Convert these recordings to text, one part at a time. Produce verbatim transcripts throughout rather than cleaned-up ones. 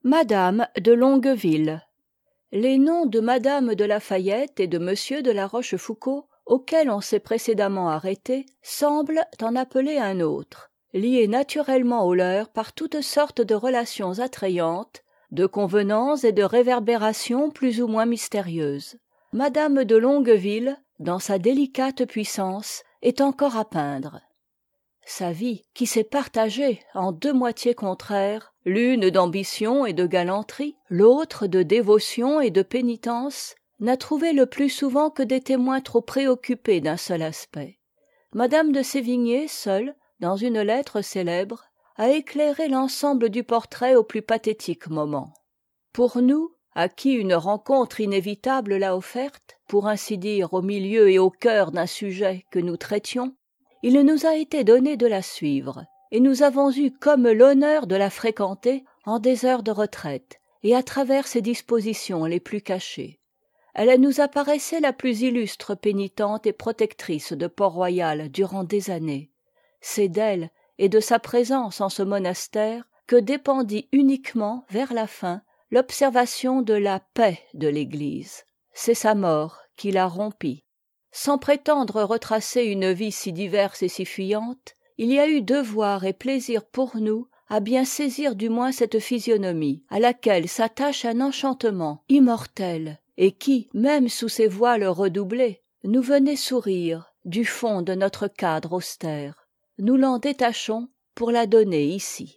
Madame de Longueville. Les noms de Madame de La Fayette et de Monsieur de La Rochefoucauld, auxquels on s'est précédemment arrêté, semblent en appeler un autre, lié naturellement au leur par toutes sortes de relations attrayantes, de convenances et de réverbérations plus ou moins mystérieuses. Madame de Longueville, dans sa délicate puissance, est encore à peindre. Sa vie, qui s'est partagée en deux moitiés contraires, l'une d'ambition et de galanterie, l'autre de dévotion et de pénitence, n'a trouvé le plus souvent que des témoins trop préoccupés d'un seul aspect. Madame de Sévigné, seule, dans une lettre célèbre, a éclairé l'ensemble du portrait au plus pathétique moment. Pour nous, à qui une rencontre inévitable l'a offerte, pour ainsi dire au milieu et au cœur d'un sujet que nous traitions, il nous a été donné de la suivre, et nous avons eu comme l'honneur de la fréquenter en des heures de retraite, et à travers ses dispositions les plus cachées. Elle nous apparaissait la plus illustre pénitente et protectrice de Port-Royal durant des années. C'est d'elle et de sa présence en ce monastère que dépendit uniquement, vers la fin, l'observation de la paix de l'Église. C'est sa mort qui la rompit. Sans prétendre retracer une vie si diverse et si fuyante, il y a eu devoir et plaisir pour nous à bien saisir du moins cette physionomie, à laquelle s'attache un enchantement immortel, et qui, même sous ses voiles redoublés, nous venait sourire du fond de notre cadre austère. Nous l'en détachons pour la donner ici.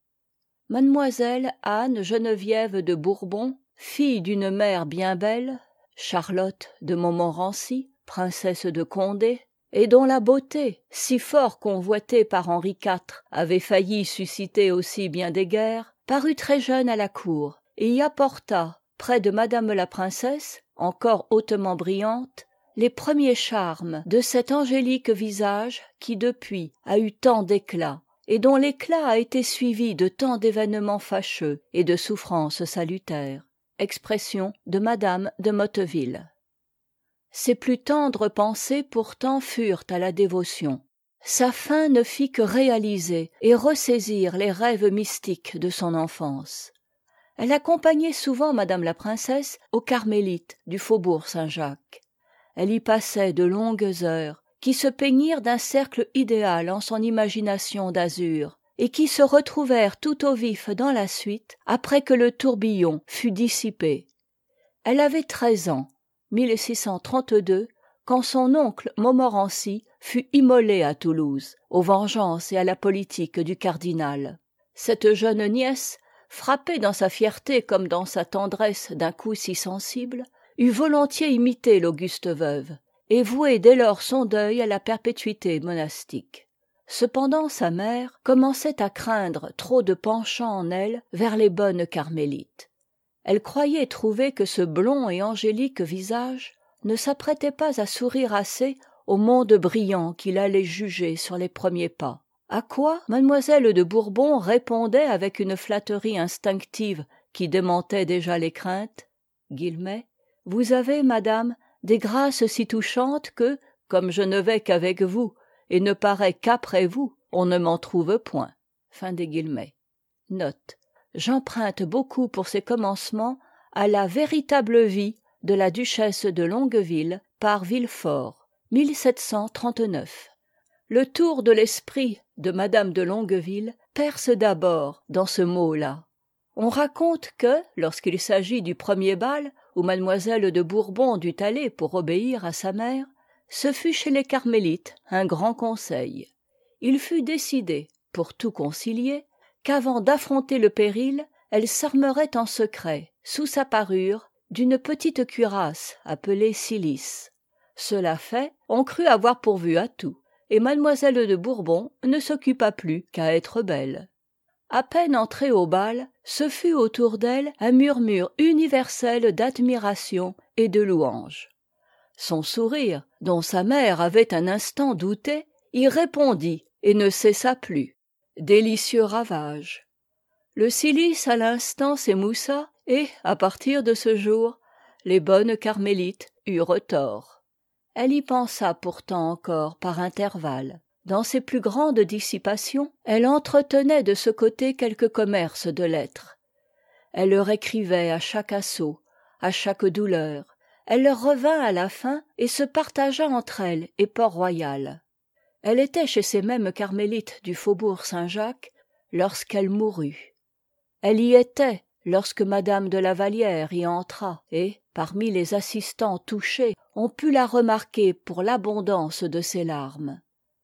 Mademoiselle Anne Geneviève de Bourbon, fille d'une mère bien belle, Charlotte de Montmorency, princesse de Condé, et dont la beauté, si fort convoitée par Henri quatre, avait failli susciter aussi bien des guerres, parut très jeune à la cour, et y apporta, près de madame la princesse, encore hautement brillante, les premiers charmes de cet angélique visage qui depuis a eu tant d'éclat, et dont l'éclat a été suivi de tant d'événements fâcheux et de souffrances salutaires. Expression de madame de Motteville. Ses plus tendres pensées pourtant furent à la dévotion. Sa fin ne fit que réaliser et ressaisir les rêves mystiques de son enfance. Elle accompagnait souvent madame la princesse aux Carmélites du faubourg Saint-Jacques. Elle y passait de longues heures, qui se peignirent d'un cercle idéal en son imagination d'azur, et qui se retrouvèrent tout au vif dans la suite, après que le tourbillon fut dissipé. Elle avait treize ans, mille six cent trente-deux, quand son oncle Montmorency fut immolé à Toulouse, aux vengeances et à la politique du cardinal. Cette jeune nièce, frappée dans sa fierté comme dans sa tendresse d'un coup si sensible, eût volontiers imité l'auguste veuve, et voué dès lors son deuil à la perpétuité monastique. Cependant sa mère commençait à craindre trop de penchant en elle vers les bonnes carmélites. Elle croyait trouver que ce blond et angélique visage ne s'apprêtait pas à sourire assez au monde brillant qu'il allait juger sur les premiers pas. À quoi mademoiselle de Bourbon répondait avec une flatterie instinctive qui démentait déjà les craintes, guillemets, « Vous avez, madame, des grâces si touchantes que, comme je ne vais qu'avec vous, et ne parais qu'après vous, on ne m'en trouve point. » Fin des guillemets. Note. J'emprunte beaucoup pour ces commencements à La véritable vie de la duchesse de Longueville par Villefort, mille sept cent trente-neuf. Le tour de l'esprit de madame de Longueville perce d'abord dans ce mot-là. On raconte que, lorsqu'il s'agit du premier bal, où mademoiselle de Bourbon dut aller pour obéir à sa mère, ce fut chez les carmélites un grand conseil. Il fut décidé, pour tout concilier, qu'avant d'affronter le péril, elle s'armerait en secret, sous sa parure, d'une petite cuirasse appelée cilice. Cela fait, on crut avoir pourvu à tout, et mademoiselle de Bourbon ne s'occupa plus qu'à être belle. À peine entrée au bal, ce fut autour d'elle un murmure universel d'admiration et de louange. Son sourire, dont sa mère avait un instant douté, y répondit et ne cessa plus. Délicieux ravage. Le cilice à l'instant s'émoussa, et, à partir de ce jour, les bonnes carmélites eurent tort. Elle y pensa pourtant encore par intervalles. Dans ses plus grandes dissipations, elle entretenait de ce côté quelque commerce de lettres. Elle leur écrivait à chaque assaut, à chaque douleur. Elle leur revint à la fin et se partagea entre elle et Port-Royal. Elle était chez ces mêmes carmélites du faubourg Saint-Jacques lorsqu'elle mourut. Elle y était lorsque madame de la Vallière y entra, et, parmi les assistants touchés, on put la remarquer pour l'abondance de ses larmes.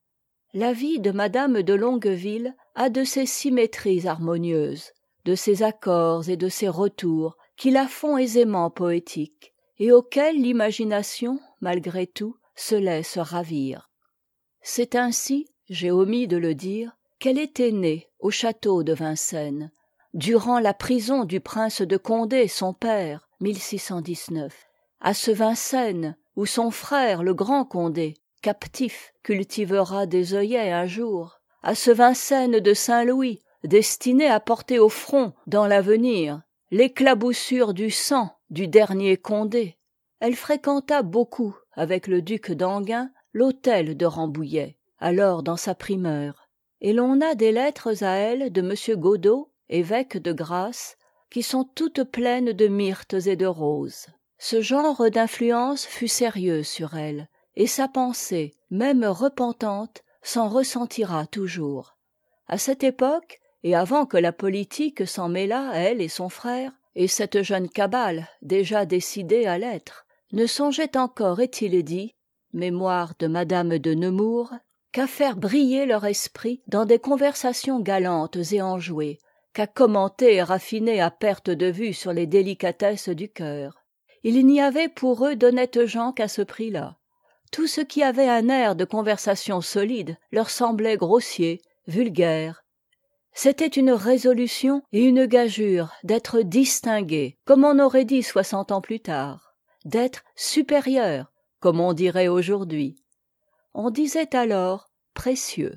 La vie de madame de Longueville a de ces symétries harmonieuses, de ces accords et de ces retours qui la font aisément poétique, et auxquels l'imagination, malgré tout, se laisse ravir. C'est ainsi, j'ai omis de le dire, qu'elle était née au château de Vincennes, durant la prison du prince de Condé, son père, mille six cent dix-neuf, à ce Vincennes où son frère, le grand Condé, captif, cultivera des œillets un jour, à ce Vincennes de Saint-Louis, destiné à porter au front, dans l'avenir, l'éclaboussure du sang du dernier Condé. Elle fréquenta beaucoup, avec le duc d'Enghien, l'hôtel de Rambouillet, alors dans sa primeur, et l'on a des lettres à elle de M. Godeau, évêque de Grasse, qui sont toutes pleines de myrtes et de roses. Ce genre d'influence fut sérieux sur elle, et sa pensée, même repentante, s'en ressentira toujours. À cette époque, et avant que la politique s'en mêlât, elle et son frère, et cette jeune cabale, déjà décidée à l'être, ne songeait encore, est-il dit, mémoire de madame de Nemours, qu'à faire briller leur esprit dans des conversations galantes et enjouées, qu'à commenter et raffiner à perte de vue sur les délicatesses du cœur. Il n'y avait pour eux d'honnêtes gens qu'à ce prix-là. Tout ce qui avait un air de conversation solide leur semblait grossier, vulgaire. C'était une résolution et une gageure d'être distingués, comme on aurait dit soixante ans plus tard, d'être supérieurs, comme on dirait aujourd'hui. On disait alors précieux.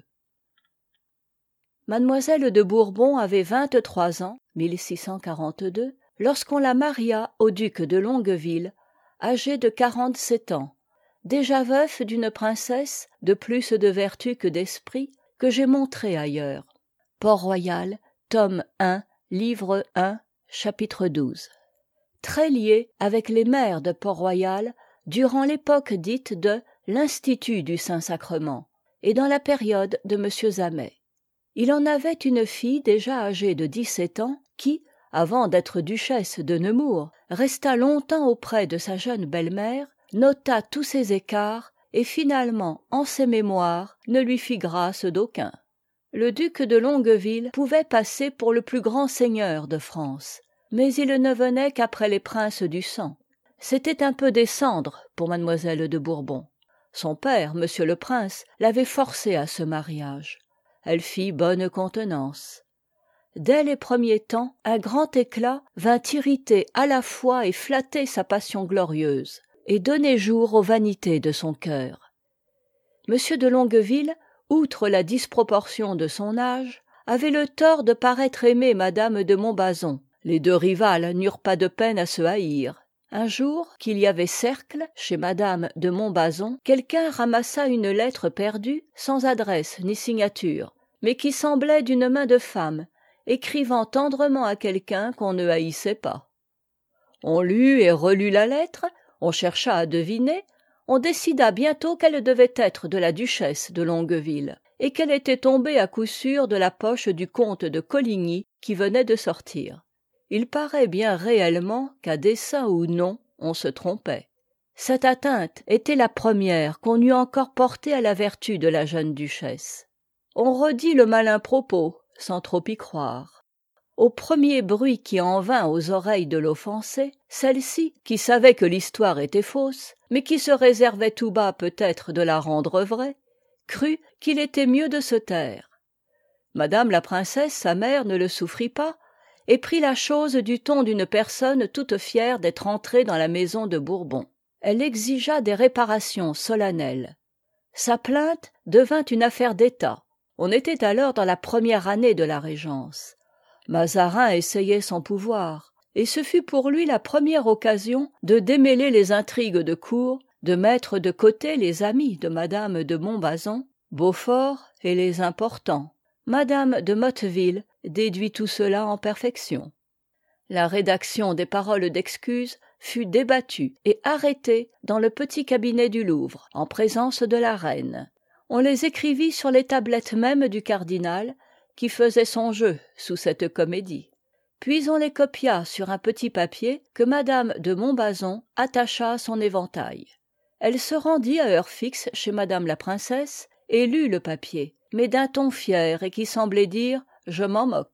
Mademoiselle de Bourbon avait vingt-trois ans, mille six cent quarante-deux, lorsqu'on la maria au duc de Longueville, âgé de quarante-sept ans, déjà veuf d'une princesse de plus de vertu que d'esprit, que j'ai montrée ailleurs. Port-Royal, tome un, livre un, chapitre douze. Très lié avec les mères de Port-Royal durant l'époque dite de l'Institut du Saint-Sacrement et dans la période de M. Zamet. Il en avait une fille déjà âgée de dix-sept ans qui, avant d'être duchesse de Nemours, resta longtemps auprès de sa jeune belle-mère, nota tous ses écarts et finalement, en ses mémoires, ne lui fit grâce d'aucun. Le duc de Longueville pouvait passer pour le plus grand seigneur de France, mais il ne venait qu'après les princes du sang. C'était un peu descendre pour mademoiselle de Bourbon. Son père, monsieur le prince, l'avait forcée à ce mariage. Elle fit bonne contenance. Dès les premiers temps, un grand éclat vint irriter à la fois et flatter sa passion glorieuse, et donner jour aux vanités de son cœur. Monsieur de Longueville, outre la disproportion de son âge, avait le tort de paraître aimer madame de Montbazon. Les deux rivales n'eurent pas de peine à se haïr. Un jour, qu'il y avait cercle chez madame de Montbazon, quelqu'un ramassa une lettre perdue, sans adresse ni signature, mais qui semblait d'une main de femme, écrivant tendrement à quelqu'un qu'on ne haïssait pas. On lut et relut la lettre, on chercha à deviner, on décida bientôt qu'elle devait être de la duchesse de Longueville, et qu'elle était tombée à coup sûr de la poche du comte de Coligny qui venait de sortir. Il paraît bien réellement qu'à dessein ou non, on se trompait. Cette atteinte était la première qu'on eût encore portée à la vertu de la jeune duchesse. On redit le malin propos, sans trop y croire. Au premier bruit qui en vint aux oreilles de l'offensée, celle-ci, qui savait que l'histoire était fausse, mais qui se réservait tout bas peut-être de la rendre vraie, crut qu'il était mieux de se taire. Madame la princesse, sa mère, ne le souffrit pas, et prit la chose du ton d'une personne toute fière d'être entrée dans la maison de Bourbon. Elle exigea des réparations solennelles. Sa plainte devint une affaire d'État. On était alors dans la première année de la Régence. Mazarin essayait son pouvoir, et ce fut pour lui la première occasion de démêler les intrigues de cour, de mettre de côté les amis de madame de Montbazon, Beaufort et les importants. Madame de Motteville déduit tout cela en perfection. La rédaction des paroles d'excuse fut débattue et arrêtée dans le petit cabinet du Louvre, en présence de la reine. On les écrivit sur les tablettes mêmes du cardinal, qui faisait son jeu sous cette comédie. Puis on les copia sur un petit papier que madame de Montbazon attacha à son éventail. Elle se rendit à heure fixe chez madame la princesse et lut le papier, mais d'un ton fier et qui semblait dire « je m'en moque ».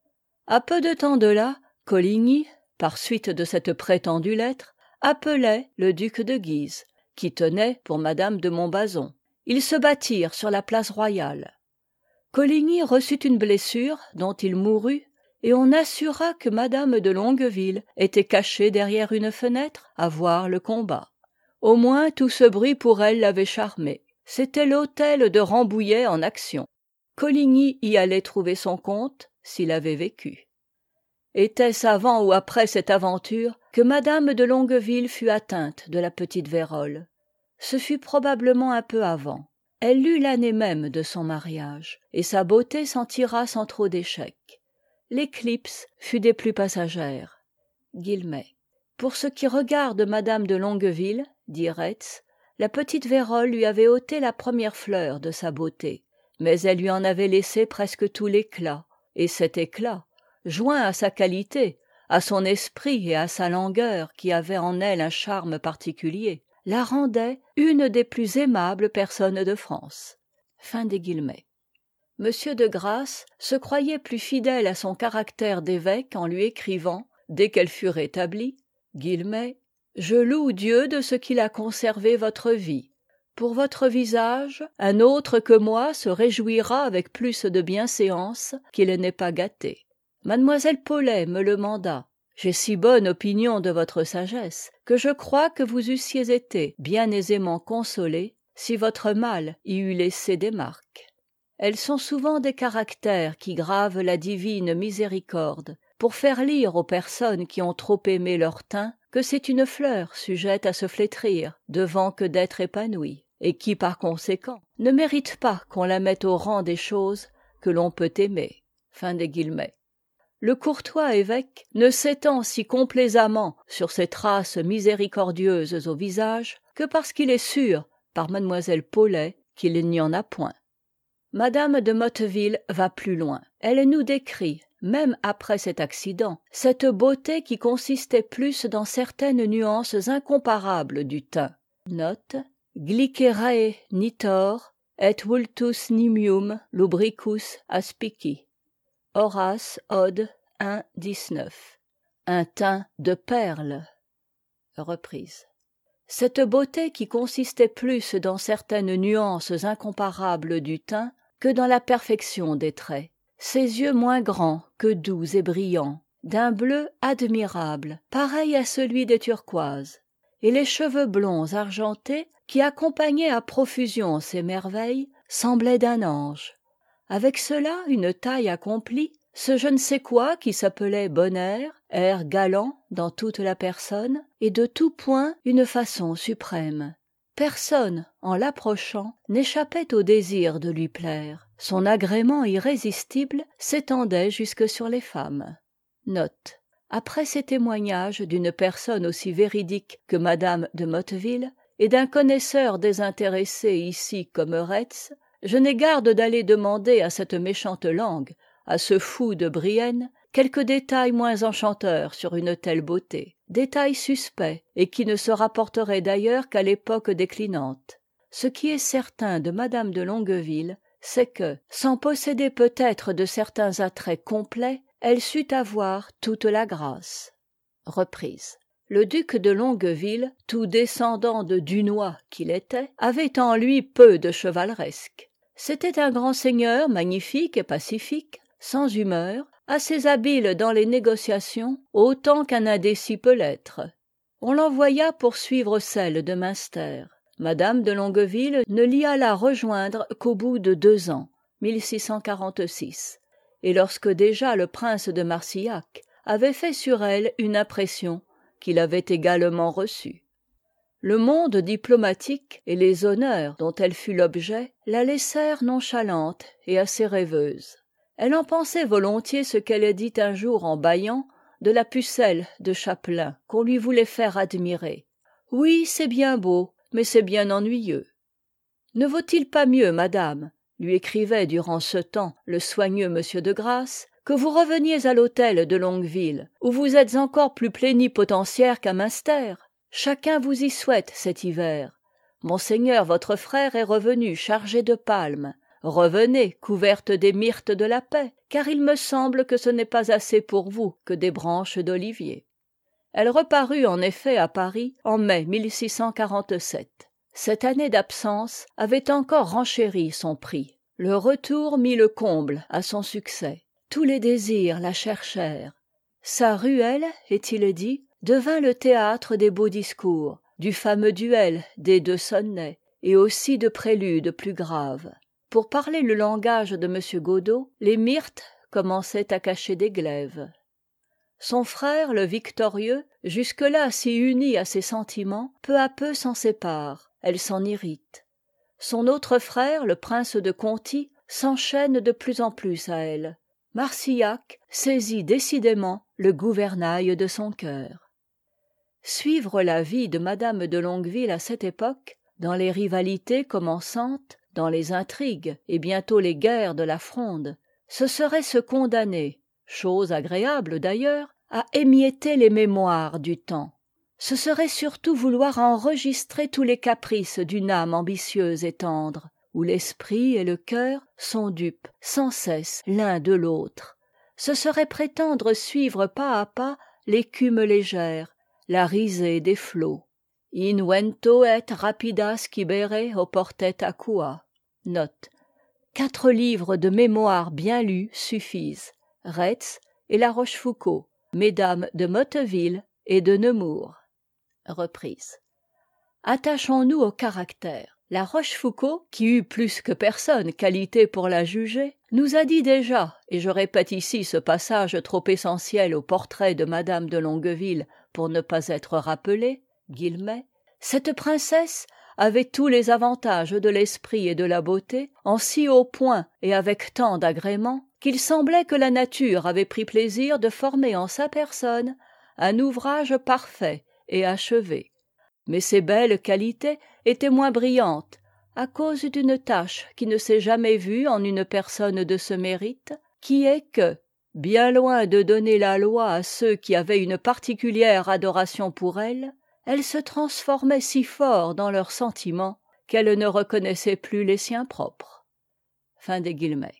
À peu de temps de là, Coligny, par suite de cette prétendue lettre, appelait le duc de Guise, qui tenait pour madame de Montbazon. Ils se battirent sur la place royale. Coligny reçut une blessure dont il mourut, et on assura que madame de Longueville était cachée derrière une fenêtre à voir le combat. Au moins tout ce bruit pour elle l'avait charmée. C'était l'hôtel de Rambouillet en action. Coligny y allait trouver son compte, s'il avait vécu. Était-ce avant ou après cette aventure que madame de Longueville fut atteinte de la petite vérole? Ce fut probablement un peu avant. Elle l'eut l'année même de son mariage, et sa beauté s'en tira sans trop d'échec. L'éclipse fut des plus passagères. Guillemets. Pour ce qui regarde madame de Longueville, dit Retz, la petite vérole lui avait ôté la première fleur de sa beauté, mais elle lui en avait laissé presque tout l'éclat, et cet éclat, joint à sa qualité, à son esprit et à sa langueur qui avait en elle un charme particulier, la rendait une des plus aimables personnes de France. Fin des guillemets. Monsieur de Grasse se croyait plus fidèle à son caractère d'évêque en lui écrivant, dès qu'elle fut rétablie, guillemets, « Je loue Dieu de ce qu'il a conservé votre vie. Pour votre visage, un autre que moi se réjouira avec plus de bienséance qu'il n'est pas gâté. Mademoiselle Paulet me le manda. J'ai si bonne opinion de votre sagesse que je crois que vous eussiez été bien aisément consolé si votre mal y eût laissé des marques. Elles sont souvent des caractères qui gravent la divine miséricorde pour faire lire aux personnes qui ont trop aimé leur teint que c'est une fleur sujette à se flétrir devant que d'être épanouie, et qui par conséquent ne mérite pas qu'on la mette au rang des choses que l'on peut aimer. Fin des guillemets. Le courtois évêque ne s'étend si complaisamment sur ces traces miséricordieuses au visage que parce qu'il est sûr, par mademoiselle Paulet, qu'il n'y en a point. Madame de Motteville va plus loin. Elle nous décrit, même après cet accident, cette beauté qui consistait plus dans certaines nuances incomparables du teint. Note Glicerae nitor et vultus nimium lubricus aspici. Horace, Ode un, dix-neuf. Un teint de perles. Reprise. Cette beauté qui consistait plus dans certaines nuances incomparables du teint que dans la perfection des traits. Ses yeux moins grands que doux et brillants, d'un bleu admirable, pareil à celui des turquoises, et les cheveux blonds argentés qui accompagnaient à profusion ces merveilles semblaient d'un ange. Avec cela une taille accomplie, ce je ne sais quoi qui s'appelait bon air, air galant dans toute la personne, et de tout point une façon suprême. Personne, en l'approchant, n'échappait au désir de lui plaire. Son agrément irrésistible s'étendait jusque sur les femmes. Note. Après ces témoignages d'une personne aussi véridique que madame de Motteville, et d'un connaisseur désintéressé ici comme Retz, je n'ai garde d'aller demander à cette méchante langue, à ce fou de Brienne, quelques détails moins enchanteurs sur une telle beauté, détails suspects et qui ne se rapporteraient d'ailleurs qu'à l'époque déclinante. Ce qui est certain de madame de Longueville, c'est que, sans posséder peut-être de certains attraits complets, elle sut avoir toute la grâce. Reprise. Le duc de Longueville, tout descendant de Dunois qu'il était, avait en lui peu de chevaleresque. C'était un grand seigneur magnifique et pacifique, sans humeur, assez habile dans les négociations, autant qu'un indécis peut l'être. On l'envoya poursuivre celle de Münster. Madame de Longueville ne l'y alla rejoindre qu'au bout de deux ans, mille six cent quarante-six, et lorsque déjà le prince de Marsillac avait fait sur elle une impression qu'il avait également reçue. Le monde diplomatique et les honneurs dont elle fut l'objet la laissèrent nonchalante et assez rêveuse. Elle en pensait volontiers ce qu'elle dit un jour en bâillant de la pucelle de chapelain qu'on lui voulait faire admirer. Oui, c'est bien beau, mais c'est bien ennuyeux. Ne vaut-il pas mieux, madame, lui écrivait durant ce temps le soigneux monsieur de Grasse, que vous reveniez à l'hôtel de Longueville, où vous êtes encore plus plénipotentiaire qu'à Münster. Chacun vous y souhaite cet hiver. Monseigneur votre frère est revenu chargé de palmes. Revenez, couverte des myrtes de la paix, car il me semble que ce n'est pas assez pour vous que des branches d'olivier. Elle reparut en effet à Paris en mai mille six cent quarante-sept. Cette année d'absence avait encore renchéri son prix. Le retour mit le comble à son succès. Tous les désirs la cherchèrent. Sa ruelle, est-il dit, devint le théâtre des beaux discours, du fameux duel des deux sonnets, et aussi de préludes plus graves. Pour parler le langage de M. Godeau, les myrtes commençaient à cacher des glaives. Son frère, le victorieux, jusque-là si uni à ses sentiments, peu à peu s'en sépare, elle s'en irrite. Son autre frère, le prince de Conti, s'enchaîne de plus en plus à elle. Marcillac saisit décidément le gouvernail de son cœur. Suivre la vie de madame de Longueville à cette époque, dans les rivalités commençantes, dans les intrigues et bientôt les guerres de la Fronde, ce serait se condamner, chose agréable d'ailleurs, à émietter les mémoires du temps. Ce serait surtout vouloir enregistrer tous les caprices d'une âme ambitieuse et tendre, où l'esprit et le cœur sont dupes sans cesse l'un de l'autre. Ce serait prétendre suivre pas à pas l'écume légère, la risée des flots. Invento et rapidas quibere oportet aqua. Note. Quatre livres de mémoires bien lus suffisent. Retz et La Rochefoucauld, Mesdames de Motteville et de Nemours. Reprise. Attachons-nous au caractère. La Rochefoucauld, qui eut plus que personne qualité pour la juger, nous a dit déjà, et je répète ici ce passage trop essentiel au portrait de madame de Longueville pour ne pas être rappelé, guillemets, cette princesse avait tous les avantages de l'esprit et de la beauté en si haut point et avec tant d'agréments qu'il semblait que la nature avait pris plaisir de former en sa personne un ouvrage parfait et achevé. Mais ces belles qualités étaient moins brillantes à cause d'une tâche qui ne s'est jamais vue en une personne de ce mérite, qui est que, bien loin de donner la loi à ceux qui avaient une particulière adoration pour elle, elle se transformait si fort dans leurs sentiments qu'elle ne reconnaissait plus les siens propres. Fin des guillemets.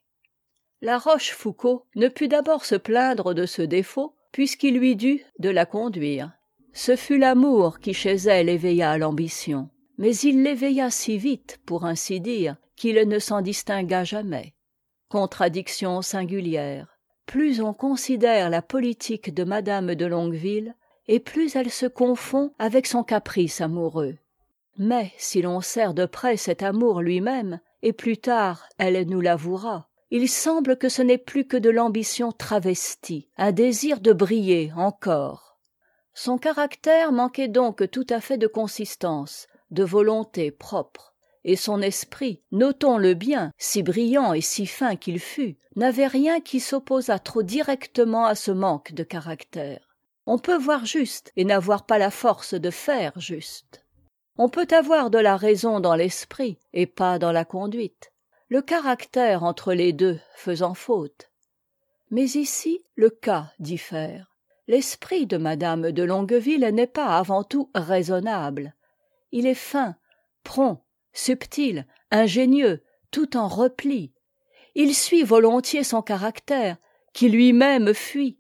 La Rochefoucauld ne put d'abord se plaindre de ce défaut, puisqu'il lui dut de la conduire. Ce fut l'amour qui chez elle éveilla l'ambition, mais il l'éveilla si vite, pour ainsi dire, qu'il ne s'en distingua jamais. Contradiction singulière. Plus on considère la politique de madame de Longueville, et plus elle se confond avec son caprice amoureux. Mais si l'on serre de près cet amour lui-même, et plus tard elle nous l'avouera, il semble que ce n'est plus que de l'ambition travestie, un désir de briller encore. Son caractère manquait donc tout à fait de consistance, de volonté propre, et son esprit, notons-le bien, si brillant et si fin qu'il fût, n'avait rien qui s'opposât trop directement à ce manque de caractère. On peut voir juste et n'avoir pas la force de faire juste. On peut avoir de la raison dans l'esprit et pas dans la conduite, le caractère entre les deux faisant faute. Mais ici, le cas diffère. L'esprit de madame de Longueville n'est pas avant tout raisonnable. Il est fin, prompt, subtil, ingénieux, tout en repli. Il suit volontiers son caractère, qui lui-même fuit.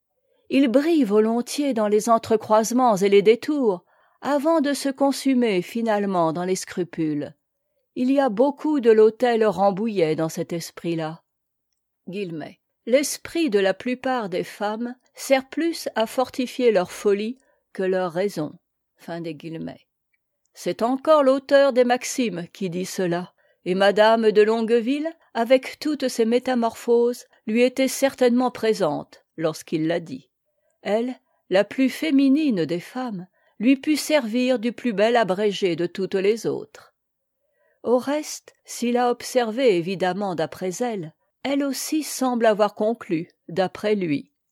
Il brille volontiers dans les entrecroisements et les détours, avant de se consumer finalement dans les scrupules. Il y a beaucoup de l'hôtel Rambouillet dans cet esprit-là. Guillemets. L'esprit de la plupart des femmes sert plus à fortifier leur folie que leur raison. Fin des guillemets. C'est encore l'auteur des Maximes qui dit cela, et madame de Longueville, avec toutes ses métamorphoses, lui était certainement présente lorsqu'il l'a dit. Elle, la plus féminine des femmes, lui put servir du plus bel abrégé de toutes les autres. Au reste, s'il a observé évidemment d'après elle, elle aussi semble avoir conclu d'après lui.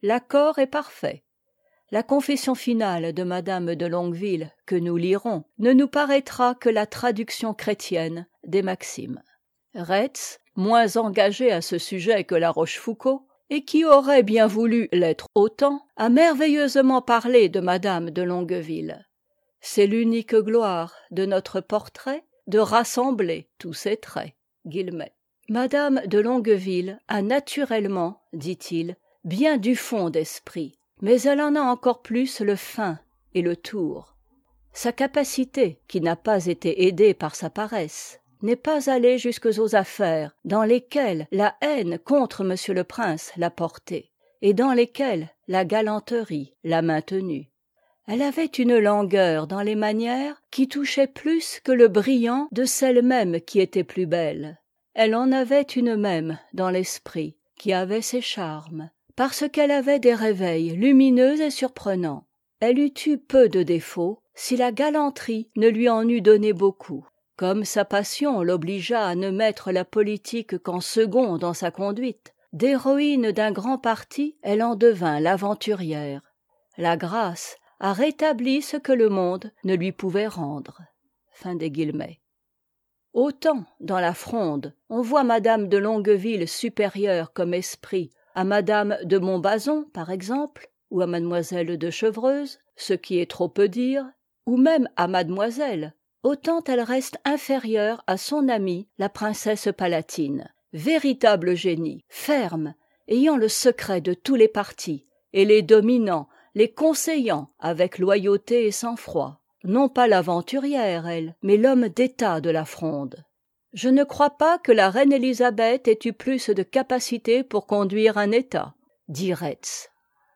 l'accord est parfait. La confession finale de madame de Longueville, que nous lirons, ne nous paraîtra que la traduction chrétienne des maximes. Retz, moins engagé à ce sujet que La Rochefoucauld, et qui aurait bien voulu l'être autant, a merveilleusement parlé de madame de Longueville. C'est l'unique gloire de notre portrait de rassembler tous ces traits. Guillemets. Madame de Longueville a naturellement, dit-il, bien du fond d'esprit, mais elle en a encore plus le fin et le tour. Sa capacité, qui n'a pas été aidée par sa paresse, n'est pas allée jusqu'aux affaires dans lesquelles la haine contre monsieur le prince l'a portée, et dans lesquelles la galanterie l'a maintenue. Elle avait une langueur dans les manières qui touchait plus que le brillant de celle même qui était plus belle. Elle en avait une même dans l'esprit, qui avait ses charmes, parce qu'elle avait des réveils lumineux et surprenants. Elle eût eu peu de défauts si la galanterie ne lui en eût donné beaucoup. Comme sa passion l'obligea à ne mettre la politique qu'en second dans sa conduite, d'héroïne d'un grand parti, elle en devint l'aventurière. La grâce a rétabli ce que le monde ne lui pouvait rendre. Fin des guillemets. Autant, dans la Fronde, on voit madame de Longueville supérieure comme esprit à madame de Montbazon, par exemple, ou à mademoiselle de Chevreuse, ce qui est trop peu dire, ou même à mademoiselle, autant elle reste inférieure à son amie la princesse palatine, véritable génie, ferme, ayant le secret de tous les partis, et les dominant, les conseillant avec loyauté et sang-froid. Non pas l'aventurière, elle, mais l'homme d'état de la Fronde. Je ne crois pas que la reine Élisabeth ait eu plus de capacité pour conduire un état, dit Retz.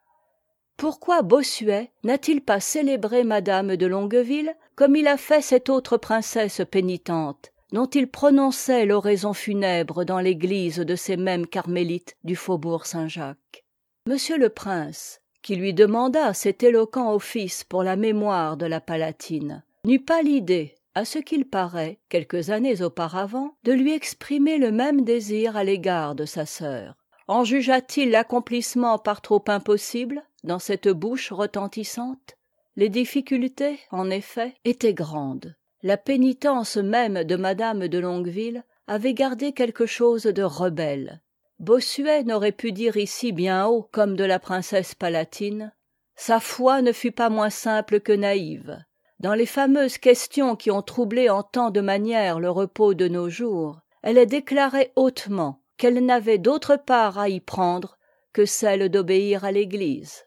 Pourquoi Bossuet n'a-t-il pas célébré madame de Longueville comme il a fait cette autre princesse pénitente, dont il prononçait l'oraison funèbre dans l'église de ces mêmes carmélites du faubourg Saint-Jacques? Monsieur le prince, qui lui demanda cet éloquent office pour la mémoire de la Palatine, n'eut pas l'idée, à ce qu'il paraît, quelques années auparavant, de lui exprimer le même désir à l'égard de sa sœur. En jugea-t-il l'accomplissement par trop impossible dans cette bouche retentissante? Les difficultés, en effet, étaient grandes. La pénitence même de madame de Longueville avait gardé quelque chose de rebelle. Bossuet n'aurait pu dire ici bien haut, comme de la princesse palatine, « Sa foi ne fut pas moins simple que naïve ». Dans les fameuses questions qui ont troublé en tant de manières le repos de nos jours, elle déclarait hautement qu'elle n'avait d'autre part à y prendre que celle d'obéir à l'Église.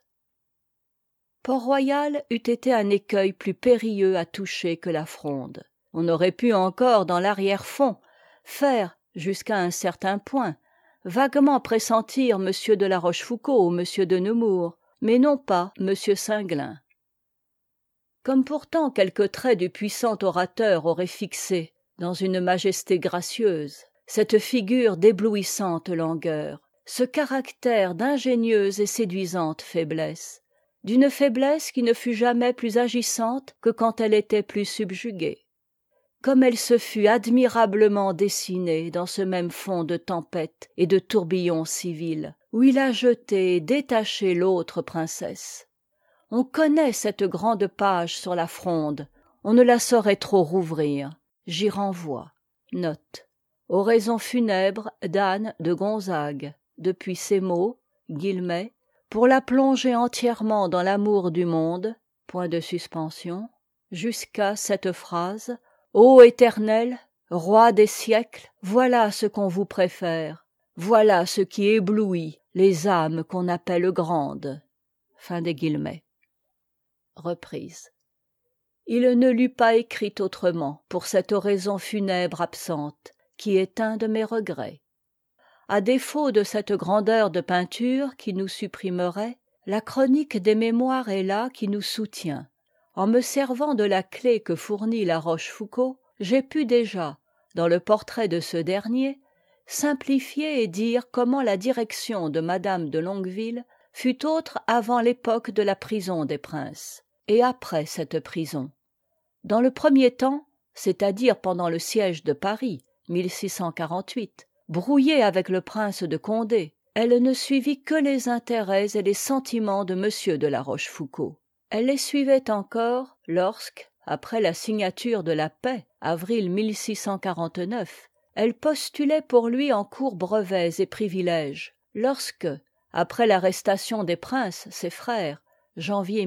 Port-Royal eût été un écueil plus périlleux à toucher que la Fronde. On aurait pu encore, dans l'arrière-fond, faire, jusqu'à un certain point, vaguement pressentir M. de la Rochefoucauld ou M. de Nemours, mais non pas M. Singlin. Comme pourtant quelques traits du puissant orateur auraient fixé, dans une majesté gracieuse, cette figure d'éblouissante langueur, ce caractère d'ingénieuse et séduisante faiblesse, d'une faiblesse qui ne fut jamais plus agissante que quand elle était plus subjuguée. Comme elle se fut admirablement dessinée dans ce même fond de tempête et de tourbillon civil, où il a jeté et détaché l'autre princesse. On connaît cette grande page sur la Fronde, on ne la saurait trop rouvrir. J'y renvoie. Note. Oraison funèbre d'Anne de Gonzague, depuis ces mots, guillemets, pour la plonger entièrement dans l'amour du monde, point de suspension, jusqu'à cette phrase, ô Éternel, roi des siècles, voilà ce qu'on vous préfère, voilà ce qui éblouit les âmes qu'on appelle grandes. Fin des guillemets. Reprise. Il ne l'eût pas écrite autrement pour cette oraison funèbre absente, qui est un de mes regrets. À défaut de cette grandeur de peinture qui nous supprimerait, la chronique des mémoires est là qui nous soutient. En me servant de la clé que fournit La Rochefoucauld, j'ai pu déjà, dans le portrait de ce dernier, simplifier et dire comment la direction de madame de Longueville fut autre avant l'époque de la prison des princes, et après cette prison. Dans le premier temps, c'est-à-dire pendant le siège de Paris, mille six cent quarante-huit, brouillée avec le prince de Condé, elle ne suivit que les intérêts et les sentiments de m de la rochefoucauld. Elle les suivait encore lorsque, après la signature de la paix, avril elle postulait pour lui en cour brevets et privilèges, lorsque, après l'arrestation des princes ses frères, janvier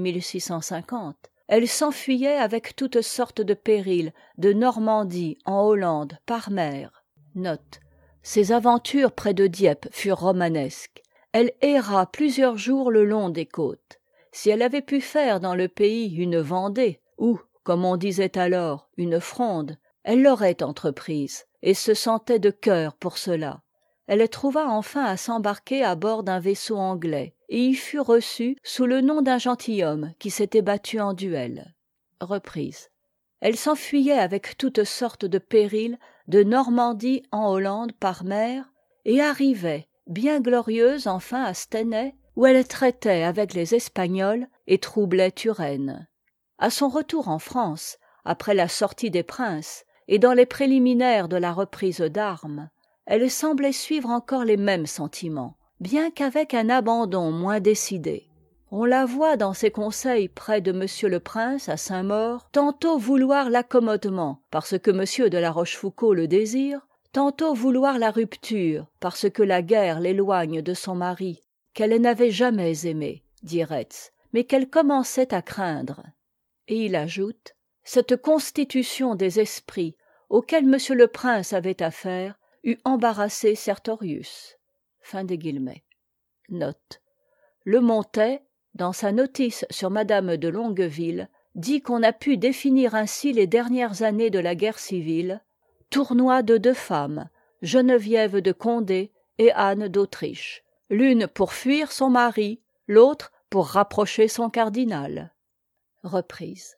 elle s'enfuyait avec toutes sortes de périls de Normandie en Hollande par mer. Note. Ses aventures près de Dieppe furent romanesques. Elle erra plusieurs jours le long des côtes. Si elle avait pu faire dans le pays une Vendée, ou, comme on disait alors, une Fronde, elle l'aurait entreprise, et se sentait de cœur pour cela. Elle trouva enfin à s'embarquer à bord d'un vaisseau anglais, et y fut reçue sous le nom d'un gentilhomme qui s'était battu en duel. Reprise. Elle s'enfuyait avec toutes sortes de périls de Normandie en Hollande par mer, et arrivait, bien glorieuse enfin à Stenay, où elle traitait avec les Espagnols et troublait Turenne. À son retour en France, après la sortie des princes, et dans les préliminaires de la reprise d'armes, elle semblait suivre encore les mêmes sentiments, bien qu'avec un abandon moins décidé. On la voit dans ses conseils près de m le prince à Saint-Maur, tantôt vouloir l'accommodement parce que m de la rochefoucauld le désire, tantôt vouloir la rupture parce que la guerre l'éloigne de son mari, qu'elle n'avait jamais aimé, dit Retz, mais qu'elle commençait à craindre. Et il ajoute: cette constitution des esprits auquel m le prince avait affaire eût embarrassé Sertorius. Fin des guillemets. Note. Le Montais, dans sa notice sur madame de Longueville, dit qu'on a pu définir ainsi les dernières années de la guerre civile: tournoi de deux femmes, Geneviève de Condé et Anne d'Autriche, l'une pour fuir son mari, l'autre pour rapprocher son cardinal. Reprise.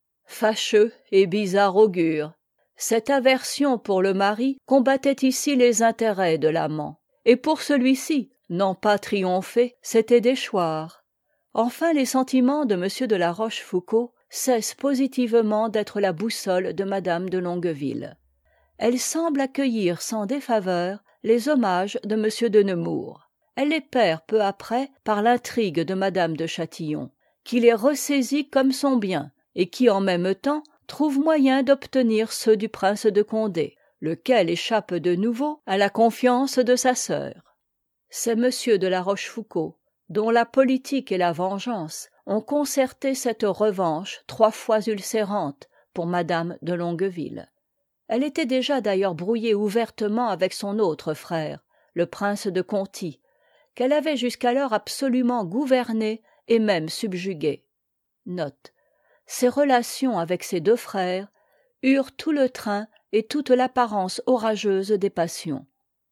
Fâcheux et bizarre augure, cette aversion pour le mari combattait ici les intérêts de l'amant, et pour celui-ci, n'en pas triompher, c'était déchoir. Enfin les sentiments de m de la rochefoucauld cessent positivement d'être la boussole de madame de Longueville. Elle semble accueillir sans défaveur les hommages de m de Nemours. Elle les perd peu après par l'intrigue de madame de Châtillon, qui les ressaisit comme son bien, et qui en même temps trouve moyen d'obtenir ceux du prince de Condé, lequel échappe de nouveau à la confiance de sa sœur. C'est m de la rochefoucauld dont la politique et la vengeance ont concerté cette revanche trois fois ulcérante pour madame de Longueville. Elle était déjà d'ailleurs brouillée ouvertement avec son autre frère, le prince de Conti, qu'elle avait jusqu'alors absolument gouverné et même subjugué. Note. Ses relations avec ses deux frères eurent tout le train et toute l'apparence orageuse des passions.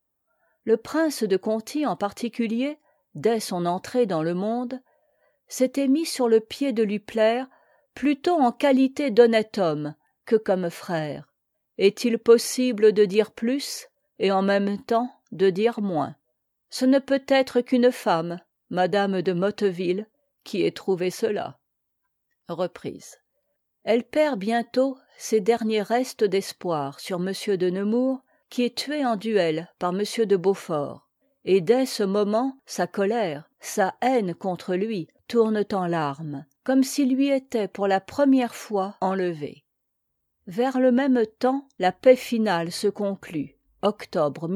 Le prince de Conti en particulier, dès son entrée dans le monde, s'était mis sur le pied de lui plaire plutôt en qualité d'honnête homme que comme frère. Est-il possible de dire plus et en même temps de dire moins? Ce ne peut être qu'une femme, madame de Motteville, qui ait trouvé cela. Reprise. Elle perd bientôt ses derniers restes d'espoir sur m de Nemours, qui est tué en duel par m de Beaufort, et dès ce moment sa colère, sa haine contre lui tournent en larmes, comme s'il lui était pour la première fois enlevé. Vers le même temps, la paix finale se conclut, octobre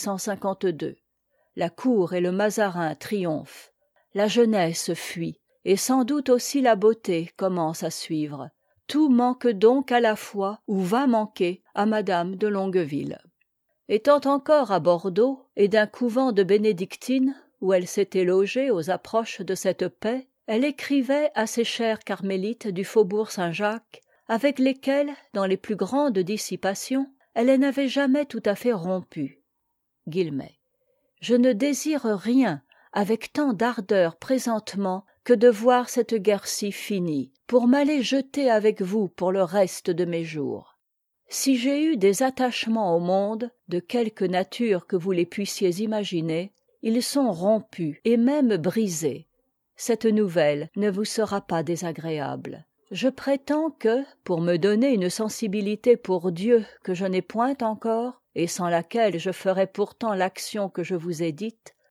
La cour et le Mazarin triomphent, la jeunesse fuit, et sans doute aussi la beauté commence à suivre. Tout manque donc à la fois, ou va manquer, à madame de Longueville. Étant encore à Bordeaux, et d'un couvent de bénédictines, où elle s'était logée aux approches de cette paix, elle écrivait à ses chères carmélites du faubourg Saint-Jacques, avec lesquelles, dans les plus grandes dissipations, elle n'avait jamais tout à fait rompu. Guillemets. Je ne désire rien avec tant d'ardeur présentement que de voir cette guerre-ci finie, pour m'aller jeter avec vous pour le reste de mes jours. Si j'ai eu des attachements au monde, de quelque nature que vous les puissiez imaginer, ils sont rompus et même brisés. Cette nouvelle ne vous sera pas désagréable. Je prétends que, pour me donner une sensibilité pour Dieu que je n'ai point encore, et sans laquelle je ferais pourtant l'action que je vous ai dite,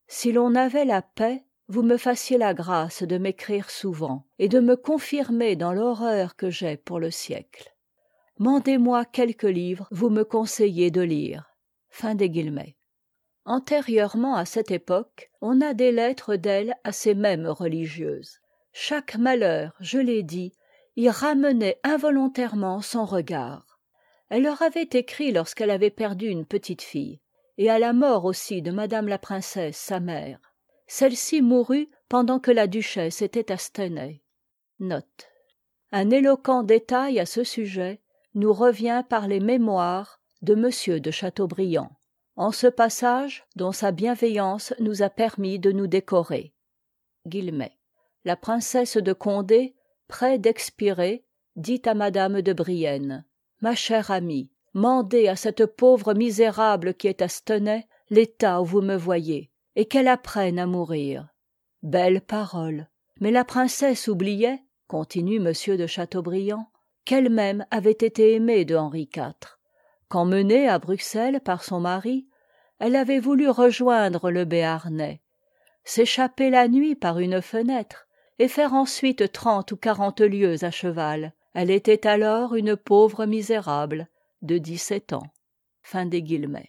si l'on avait la paix, vous me fassiez la grâce de m'écrire souvent, et de me confirmer dans l'horreur que j'ai pour le siècle. Mandez-moi quelques livres vous me conseillez de lire. Fin des guillemets. Antérieurement à cette époque, on a des lettres d'elle à ces mêmes religieuses. Chaque malheur, je l'ai dit, y ramenait involontairement son regard. Elle leur avait écrit lorsqu'elle avait perdu une petite fille, et à la mort aussi de madame la princesse, sa mère. Celle-ci mourut pendant que la duchesse était à Stenay. Note. Un éloquent détail à ce sujet nous revient par les mémoires de monsieur de Chateaubriand, en ce passage dont sa bienveillance nous a permis de nous décorer. Guillemets. La princesse de Condé, près d'expirer, dit à madame de Brienne: ma chère amie, mandez à cette pauvre misérable qui est à Stenay l'état où vous me voyez, et qu'elle apprenne à mourir. Belle parole. Mais la princesse oubliait, continue monsieur de Chateaubriand, qu'elle-même avait été aimée de Henri quatre. Quand menée à Bruxelles par son mari, elle avait voulu rejoindre le Béarnais, s'échapper la nuit par une fenêtre, et faire ensuite trente ou quarante lieues à cheval. Elle était alors une pauvre misérable de dix-sept ans. Fin des guillemets.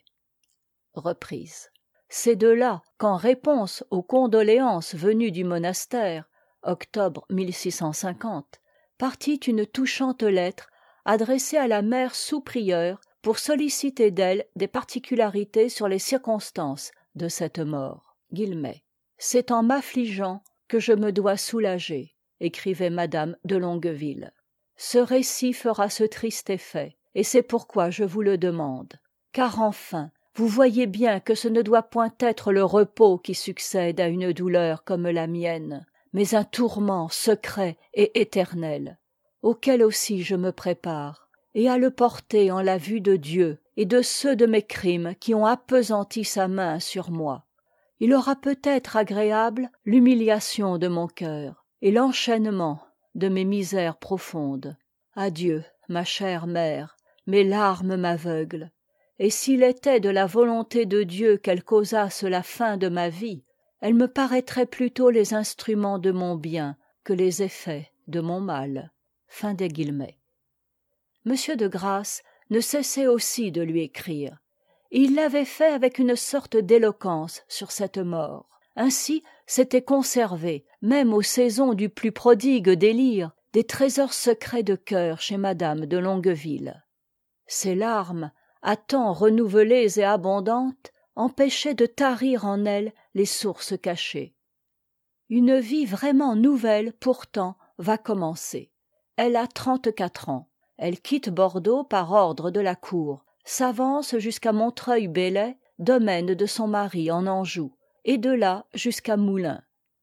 Reprise. C'est de là qu'en réponse aux condoléances venues du monastère, octobre mille six cent cinquante, partit une touchante lettre adressée à la mère sous-prieure pour solliciter d'elle des particularités sur les circonstances de cette mort. Guillemets. C'est en m'affligeant que je me dois soulager, écrivait madame de Longueville. Ce récit fera ce triste effet, et c'est pourquoi je vous le demande. Car enfin, vous voyez bien que ce ne doit point être le repos qui succède à une douleur comme la mienne, mais un tourment secret et éternel, auquel aussi je me prépare, et à le porter en la vue de Dieu et de ceux de mes crimes qui ont appesanti sa main sur moi. Il aura peut-être agréable l'humiliation de mon cœur et l'enchaînement de mes misères profondes. Adieu, ma chère mère, mes larmes m'aveuglent, et s'il était de la volonté de Dieu qu'elles causassent la fin de ma vie, elles me paraîtraient plutôt les instruments de mon bien que les effets de mon mal. Fin des guillemets. Monsieur de Grasse ne cessait aussi de lui écrire, et il l'avait fait avec une sorte d'éloquence sur cette mort. Ainsi s'étaient conservés, même aux saisons du plus prodigue délire, des trésors secrets de cœur chez madame de Longueville. Ces larmes, à temps renouvelées et abondantes, empêchaient de tarir en elle les sources cachées. Une vie vraiment nouvelle, pourtant, va commencer. Elle a trente-quatre ans. Elle quitte Bordeaux par ordre de la cour, s'avance jusqu'à Montreuil-Bellay, domaine de son mari en Anjou, et de là jusqu'à Moulins.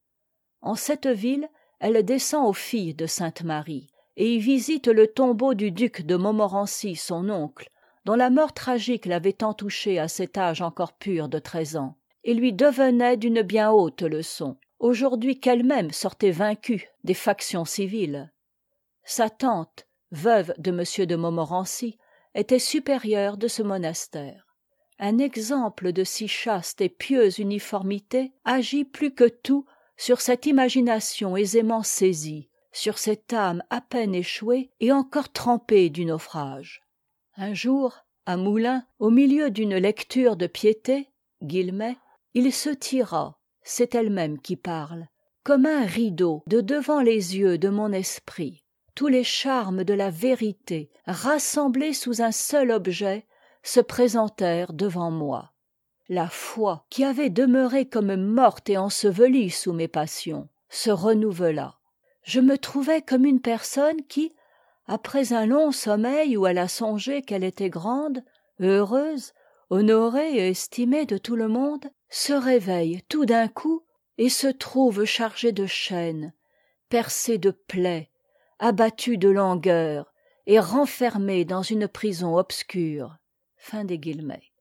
En cette ville, elle descend aux Filles de Sainte-Marie, et y visite le tombeau du duc de Montmorency, son oncle, dont la mort tragique l'avait tant touchée à cet âge encore pur de treize ans, et lui devenait d'une bien haute leçon, aujourd'hui qu'elle-même sortait vaincue des factions civiles. Sa tante, veuve de m de Montmorency, était supérieure de ce monastère. Un exemple de si chaste et pieuse uniformité agit plus que tout sur cette imagination aisément saisie, sur cette âme à peine échouée et encore trempée du naufrage. Un jour, à Moulins, au milieu d'une lecture de piété, guillemets, il se tira, c'est elle-même qui parle, comme un rideau de devant les yeux de mon esprit. Tous les charmes de la vérité, rassemblés sous un seul objet, se présentèrent devant moi. La foi, qui avait demeuré comme morte et ensevelie sous mes passions, se renouvela. Je me trouvai comme une personne qui, après un long sommeil où elle a songé qu'elle était grande, heureuse, honorée et estimée de tout le monde, se réveille tout d'un coup et se trouve chargée de chaînes, percée de plaies, abattue de langueur et renfermée dans une prison obscure. Fin des guillemets.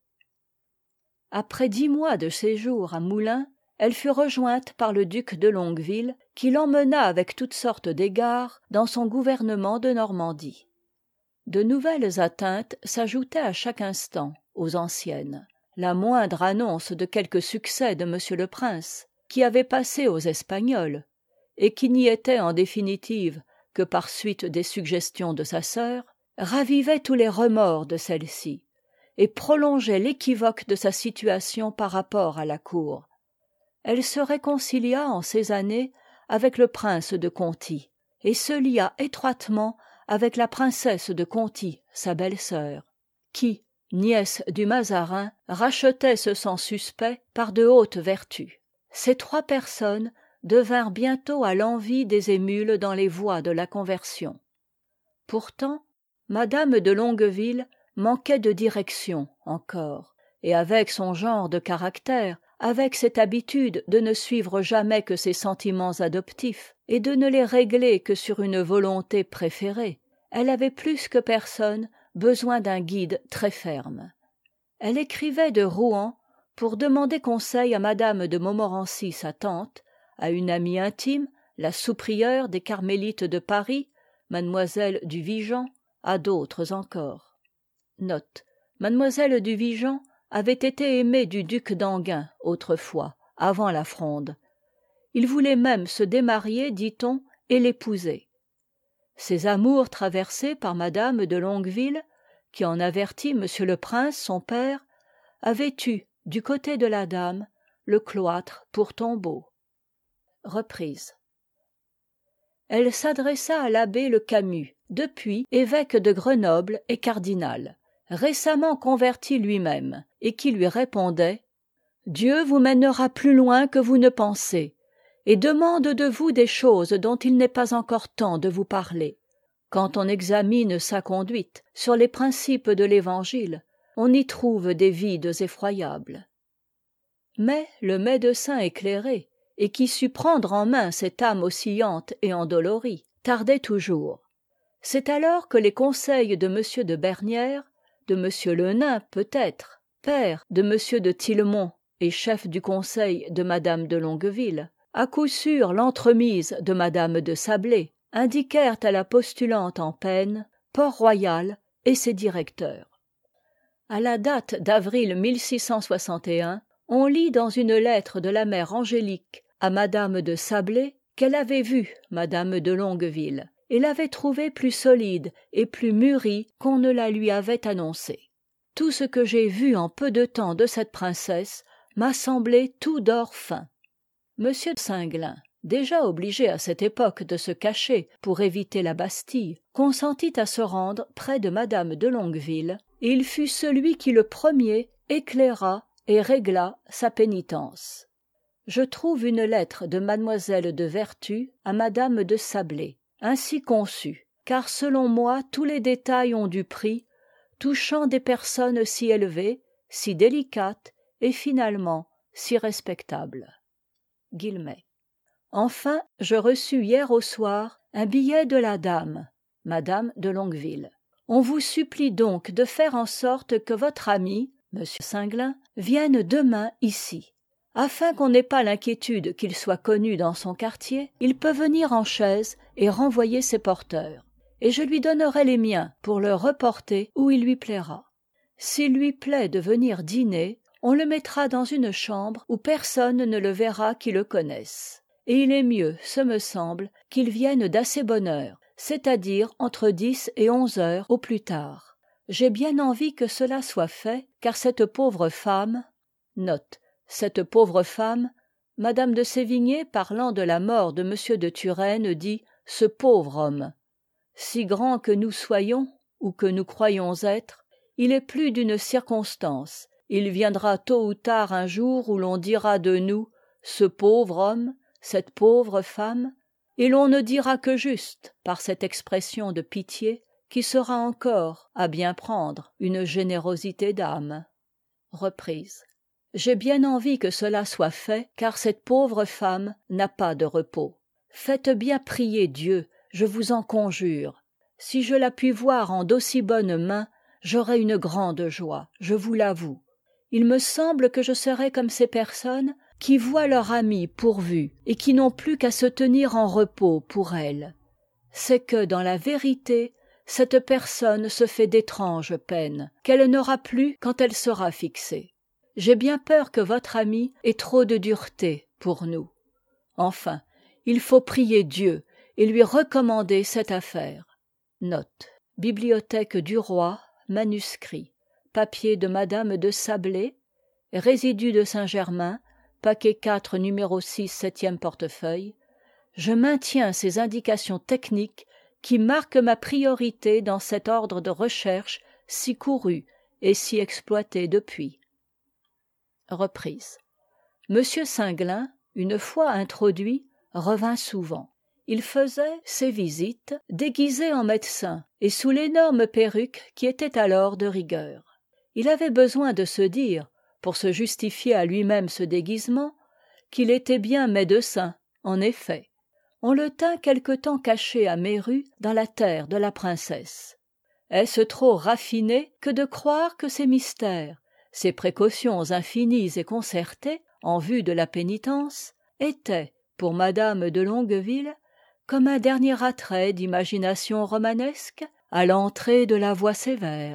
Après dix mois de séjour à Moulins, elle fut rejointe par le duc de Longueville, qui l'emmena avec toutes sortes d'égards dans son gouvernement de Normandie. De nouvelles atteintes s'ajoutaient à chaque instant aux anciennes. la moindre annonce de quelque succès de monsieur le prince, qui avait passé aux espagnols, et qui n'y était en définitive que par suite des suggestions de sa sœur, ravivait tous les remords de celle-ci, et prolongeait l'équivoque de sa situation par rapport à la cour. Elle se réconcilia en ces années avec le prince de Conti, et se lia étroitement avec la princesse de Conti, sa belle-sœur, qui, nièce du Mazarin, rachetait ce sang suspect par de hautes vertus. Ces trois personnes devinrent bientôt à l'envi des émules dans les voies de la conversion. Pourtant, madame de Longueville manquait de direction encore, et avec son genre de caractère, avec cette habitude de ne suivre jamais que ses sentiments adoptifs, et de ne les régler que sur une volonté préférée, elle avait plus que personne besoin d'un guide très ferme. Elle écrivait de Rouen pour demander conseil à madame de Montmorency, sa tante, à une amie intime, la sous-prieure des Carmélites de Paris, mademoiselle du Vigan, à d'autres encore. Note. Mademoiselle du Vigan avait été aimée du duc d'Enghien autrefois, avant la Fronde. Il voulait même se démarier, dit-on, et l'épouser. Ces amours traversés par madame de Longueville, qui en avertit monsieur le prince, son père, avaient eu, du côté de la dame, le cloître pour tombeau. Reprise. Elle s'adressa à l'abbé Le Camus, depuis évêque de Grenoble et cardinal, récemment converti lui-même, et qui lui répondait « Dieu vous mènera plus loin que vous ne pensez, et demande de vous des choses dont il n'est pas encore temps de vous parler. Quand on examine sa conduite sur les principes de l'Évangile, on y trouve des vides effroyables. » Mais le médecin éclairé, et qui sut prendre en main cette âme oscillante et endolorie, tardait toujours. C'est alors que les conseils de m de Bernières, de m le Nain peut-être, père de m de Tillemont et chef du conseil de madame de Longueville, à coup sûr l'entremise de madame de Sablé, indiquèrent à la postulante en peine Port-Royal et ses directeurs. À la date d'avril mille six cent soixante et un, on lit dans une lettre de la mère Angélique à madame de Sablé qu'elle avait vu madame de Longueville et l'avait trouvée plus solide et plus mûrie qu'on ne la lui avait annoncée. Tout ce que j'ai vu en peu de temps de cette princesse m'a semblé tout d'or fin. Monsieur de Singlin, déjà obligé à cette époque de se cacher pour éviter la Bastille, consentit à se rendre près de madame de Longueville, et il fut celui qui le premier éclaira et régla sa pénitence. Je trouve une lettre de mademoiselle de Vertus à madame de Sablé, ainsi conçue, car selon moi tous les détails ont du prix, touchant des personnes si élevées, si délicates et finalement si respectables. Guillemets. Enfin, je reçus hier au soir un billet de la dame, madame de Longueville. On vous supplie donc de faire en sorte que votre ami, monsieur Singlin, vienne demain ici. Afin qu'on n'ait pas l'inquiétude qu'il soit connu dans son quartier, il peut venir en chaise et renvoyer ses porteurs, et je lui donnerai les miens pour le reporter où il lui plaira. S'il lui plaît de venir dîner, on le mettra dans une chambre où personne ne le verra qui le connaisse. Et il est mieux, ce me semble, qu'il vienne d'assez bonne heure, c'est-à-dire entre dix et onze heures au plus tard. J'ai bien envie que cela soit fait, car cette pauvre femme... Note. Cette pauvre femme, madame de Sévigné, parlant de la mort de m de Turenne, dit « ce pauvre homme ». Si grand que nous soyons, ou que nous croyons être, il est plus d'une circonstance. Il viendra tôt ou tard un jour où l'on dira de nous « ce pauvre homme », cette pauvre femme, et l'on ne dira que juste, par cette expression de pitié, qui sera encore, à bien prendre, une générosité d'âme. Reprise. J'ai bien envie que cela soit fait, car cette pauvre femme n'a pas de repos. Faites bien prier Dieu, je vous en conjure. Si je la puis voir en d'aussi bonnes mains, j'aurai une grande joie, je vous l'avoue. Il me semble que je serai comme ces personnes qui voient leur amie pourvue et qui n'ont plus qu'à se tenir en repos pour elle. C'est que, dans la vérité, cette personne se fait d'étranges peines, qu'elle n'aura plus quand elle sera fixée. j'ai bien peur que votre ami ait trop de dureté pour nous. Enfin, il faut prier Dieu et lui recommander cette affaire. Note. Bibliothèque du Roi, manuscrit, papier de Madame de Sablé, résidus de Saint-Germain, paquet quatre, numéro six, septième portefeuille. Je maintiens ces indications techniques qui marquent ma priorité dans cet ordre de recherche si couru et si exploité depuis. Reprise. Monsieur Singlin, une fois introduit, revint souvent. Il faisait ses visites déguisé en médecin et sous l'énorme perruque qui était alors de rigueur. Il avait besoin de se dire, pour se justifier à lui-même ce déguisement, qu'il était bien médecin, en effet. On le tint quelque temps caché à Méru, dans la terre de la princesse. Est-ce trop raffiné que de croire que ces mystères, ces précautions infinies et concertées en vue de la pénitence, étaient, pour madame de Longueville, comme un dernier attrait d'imagination romanesque à l'entrée de la voie sévère.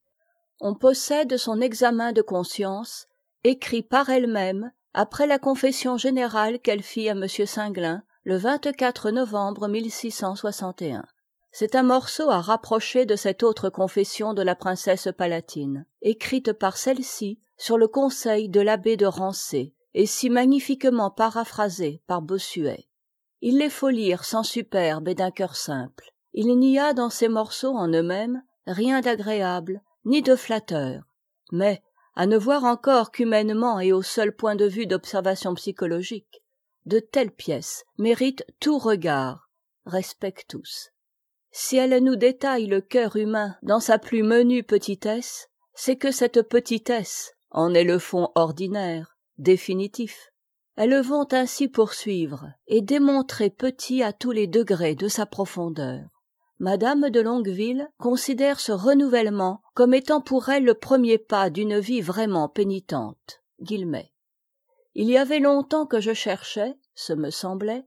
On possède son examen de conscience, écrit par elle-même après la confession générale qu'elle fit à M. Singlin le vingt-quatre novembre mille six cent soixante et un. C'est un morceau à rapprocher de cette autre confession de la princesse palatine, écrite par celle-ci sur le conseil de l'abbé de Rancé, et si magnifiquement paraphrasée par Bossuet. Il les faut lire sans superbe et d'un cœur simple. Il n'y a dans ces morceaux en eux-mêmes rien d'agréable, ni de flatteur, mais, à ne voir encore qu'humainement et au seul point de vue d'observation psychologique, de telles pièces méritent tout regard, respectus. Si elle nous détaille le cœur humain dans sa plus menue petitesse, c'est que cette petitesse en est le fond ordinaire, définitif. Elles vont ainsi poursuivre et démontrer petit à tous les degrés de sa profondeur. Madame de Longueville considère ce renouvellement comme étant pour elle le premier pas d'une vie vraiment pénitente. Guillemets. Il y avait longtemps que je cherchais, ce me semblait,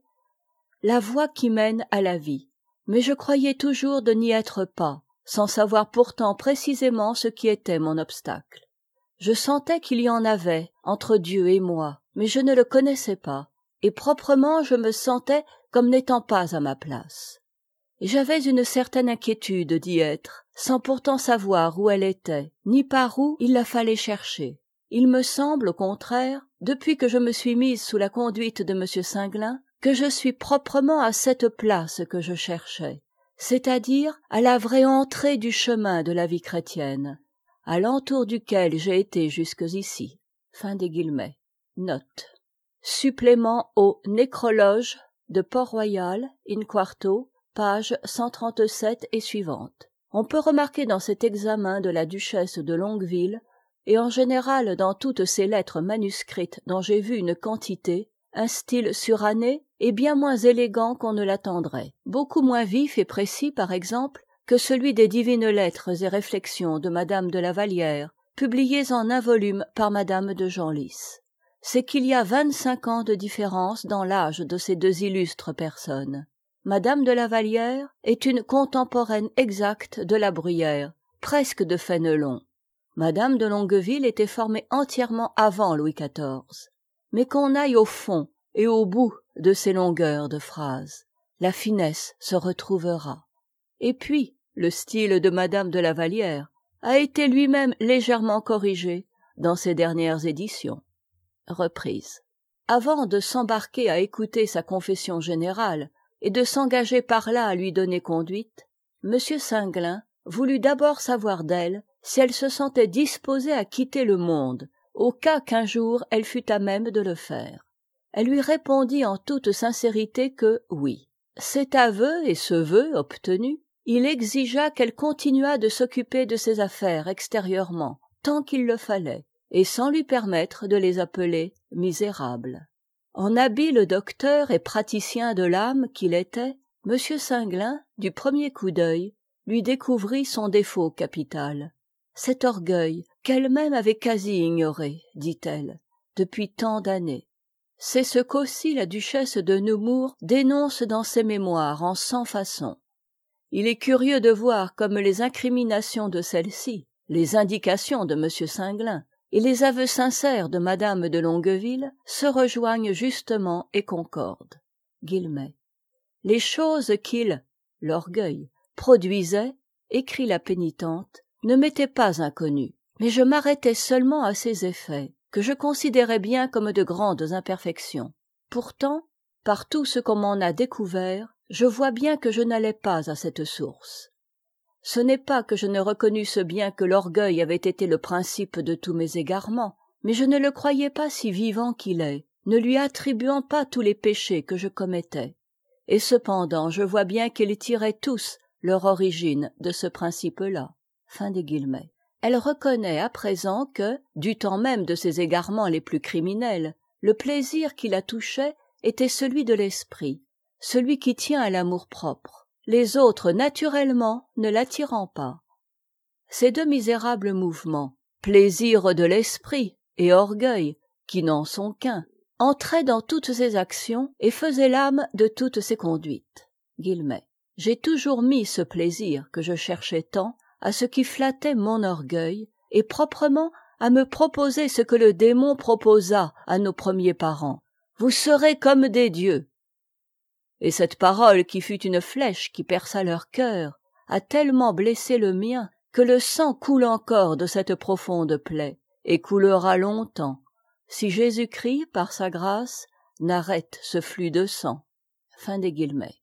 la voie qui mène à la vie, mais je croyais toujours de n'y être pas, sans savoir pourtant précisément ce qui était mon obstacle. Je sentais qu'il y en avait entre Dieu et moi, mais je ne le connaissais pas, et proprement je me sentais comme n'étant pas à ma place. Et j'avais une certaine inquiétude d'y être, sans pourtant savoir où elle était, ni par où il la fallait chercher. Il me semble, au contraire, depuis que je me suis mise sous la conduite de M. Singlin, que je suis proprement à cette place que je cherchais, c'est-à-dire à la vraie entrée du chemin de la vie chrétienne, à l'entour duquel j'ai été jusqu'ici. Fin des guillemets. Note. Supplément au Nécrologe de Port-Royal, in quarto, page cent trente-sept et suivante. On peut remarquer dans cet examen de la duchesse de Longueville, et en général dans toutes ces lettres manuscrites dont j'ai vu une quantité, un style suranné et bien moins élégant qu'on ne l'attendrait, beaucoup moins vif et précis par exemple que celui des divines lettres et réflexions de madame de la Vallière, publiées en un volume par madame de Genlis. C'est qu'il y a vingt-cinq ans de différence dans l'âge de ces deux illustres personnes. Madame de la Vallière est une contemporaine exacte de la Bruyère, presque de Fénelon. Madame de Longueville était formée entièrement avant Louis quatorze. Mais qu'on aille au fond et au bout de ces longueurs de phrases, la finesse se retrouvera. Et puis, le style de madame de la Vallière a été lui-même légèrement corrigé dans ses dernières éditions. Reprise. Avant de s'embarquer à écouter sa confession générale, et de s'engager par là à lui donner conduite, M. Singlin voulut d'abord savoir d'elle si elle se sentait disposée à quitter le monde, au cas qu'un jour elle fût à même de le faire. Elle lui répondit en toute sincérité que oui. Cet aveu et ce vœu obtenu, il exigea qu'elle continuât de s'occuper de ses affaires extérieurement, tant qu'il le fallait, et sans lui permettre de les appeler misérables. En habile docteur et praticien de l'âme qu'il était, M. Singlin, du premier coup d'œil, lui découvrit son défaut capital, cet orgueil qu'elle-même avait quasi ignoré, dit-elle, depuis tant d'années. C'est ce qu'aussi la duchesse de Nemours dénonce dans ses mémoires en cent façons. Il est curieux de voir comme les incriminations de celle-ci, les indications de M. Singlin, et les aveux sincères de madame de Longueville se rejoignent justement et concordent. Guillemets. Les choses qu'il, l'orgueil, produisait, écrit la pénitente, ne m'étaient pas inconnues, mais je m'arrêtais seulement à ces effets, que je considérais bien comme de grandes imperfections. Pourtant, par tout ce qu'on m'en a découvert, je vois bien que je n'allais pas à cette source. Ce n'est pas que je ne reconnusse bien que l'orgueil avait été le principe de tous mes égarements, mais je ne le croyais pas si vivant qu'il est, ne lui attribuant pas tous les péchés que je commettais. Et cependant, je vois bien qu'ils tiraient tous leur origine de ce principe-là. Fin des guillemets. Elle reconnaît à présent que, du temps même de ses égarements les plus criminels, le plaisir qui la touchait était celui de l'esprit, celui qui tient à l'amour-propre, les autres naturellement ne l'attirant pas. Ces deux misérables mouvements, plaisir de l'esprit et orgueil, qui n'en sont qu'un, entraient dans toutes ses actions et faisaient l'âme de toutes ses conduites. Guillemets. J'ai toujours mis ce plaisir que je cherchais tant à ce qui flattait mon orgueil, et proprement à me proposer ce que le démon proposa à nos premiers parents. Vous serez comme des dieux. Et cette parole qui fut une flèche qui perça leur cœur, a tellement blessé le mien que le sang coule encore de cette profonde plaie, et coulera longtemps, si Jésus-Christ, par sa grâce, n'arrête ce flux de sang. Fin des guillemets.